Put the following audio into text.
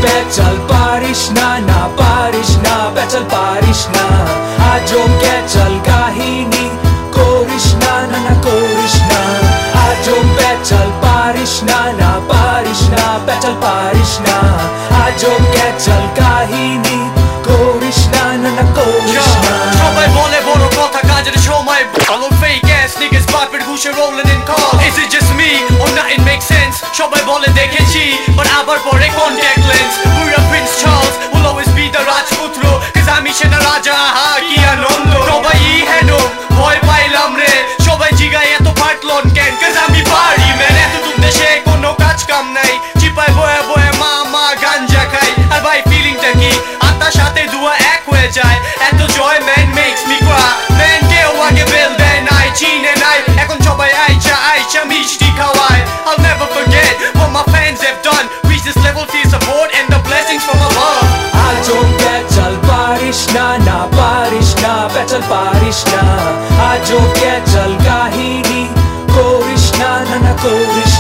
পেঁচাল পারিস না, না পারিস না, পেঁচাল পারিস না। আজও পেঁচাল কাহিনী করিস না, না না করিস না। আজও পেঁচাল পারিস না, না পারিস না, পেঁচাল পারিস না। আজও পেঁচাল কাহিনী করিস না, না না করিস না। সবাই বলে বড় কথা কাজের সময় ভালো fake ass niggas বাপের ঘুষে rolling in cars. Is it just me or nothing makes sense? সবাই বলে দেখেছি but আবার পরে contact lens. We're a Prince Charles, will always be the রাজপুত্র, cause আমি সেনা রাজা, আহা কি আনন্দ। সবাই হেন ভয় পাইলাম রে, সবাই জিগায় এত ফাটলন কেন, cause আমি পারি man। এতটুক দেশে কোনো কাজ কাম নাই, চিপায় বয়ে বয়ে মা গাঞ্জা খাই। আর ভাই ফিলিংটা কি আত্মার সাথে দুয়া এক হয়ে যায়। এত জয় man makes me cry man। কেউ আগে বেল দেয় নাই, চিনে নাই, এখন সবাই আইচা মিষ্টি খাওয়ায়। I'll never forget what my fans have done. Reach this level, feel support and the blessings from above. আজও পেঁচাল পারিস না, না পারিস না, পেঁচাল পারিস না। আজও পেঁচাল কাহিনী করিস না, না না করিস